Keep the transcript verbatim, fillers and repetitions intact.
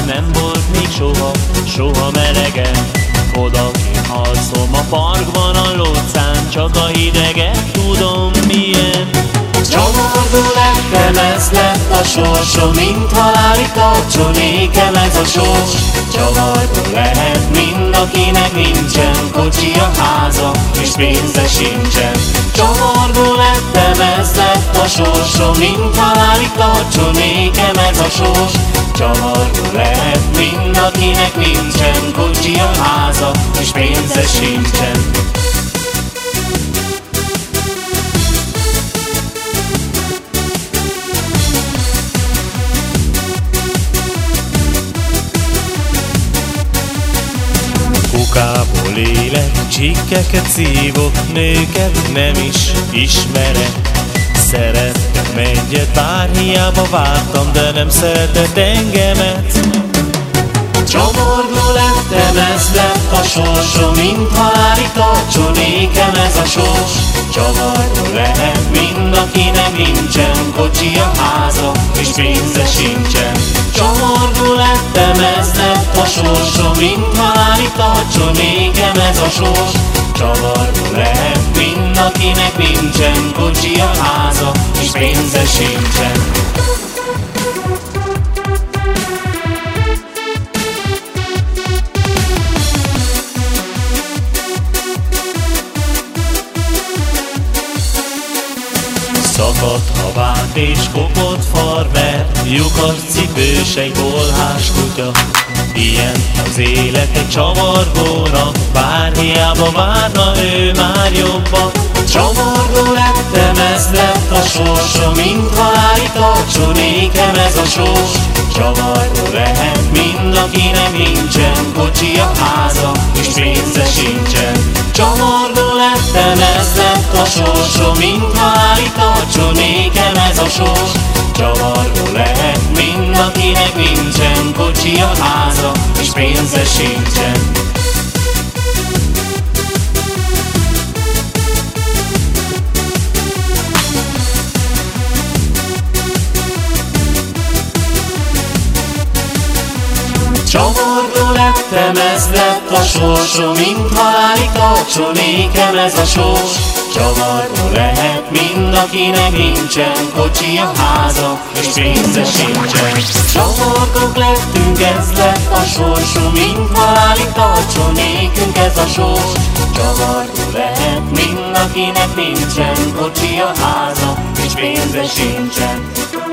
nem volt még soha, soha melegem. Odakint alszom a parkban a lócán, csak a hideget tudom milyen. Csavargó lettem, ez lett a sorsom, mint halálig tartson ékem ez a sors. Csavargó lehet mindenkinek, nincsen kocsi a háza, és pénze sincsen. Csavargó lettem, ez lett a sorsom, mint halálig tartson ékem ez a sors. Csavargó lehet mindenkinek, nincsen kocsi a háza, és pénze sincsen. Kukából élek, csikkeket szívok, nőket nem is ismerek. Szerettem egyet, bár hiába vártam, de nem szeretett engemet. Csavargó lettem, ez lett a sorsom, mint halálig tartson ékem ez a sors. Csavargó lehet mindenkinek, nincsen kocsi a háza, és pénze sincsen. Csavargó lettem, ez lett a sorsom, mint halálig tartson ékem ez a sors. Csavargó lehet mindenkinek, nincsen kocsi a háza, és pénze sincsen. Szakadt habát és kopott farmer, lyukas cipős egy bolhás kutya. Ilyen az élet egy csavargónak, bár hiába várna ő már jobban. Csavargó lettem, ez lett a sorsom, mint halálig tartson ékem ez a sors. Csavargó lehet mindenkinek, nincsen kocsi a háza, és pénze sincsen. Csavargó lettem, ez lett a sorsom, mint halálig tartson ékem ez a sors. Csavargó lehet mindenkinek, nincsen kocsi a háza, és pénze sincsen. Csavargó lettem, ez lett a sorsom, mint halálig tartson ékem ez a sors. Csavargó lehet mindenkinek, nincsen kocsi a háza, és pénze sincsen. Csavargók lettünk, ez lett a sorsom, mint halálig tartson ékünk ez a sors. Csavargó lehet mindenkinek, nincsen kocsi a háza, és pénze sincsen.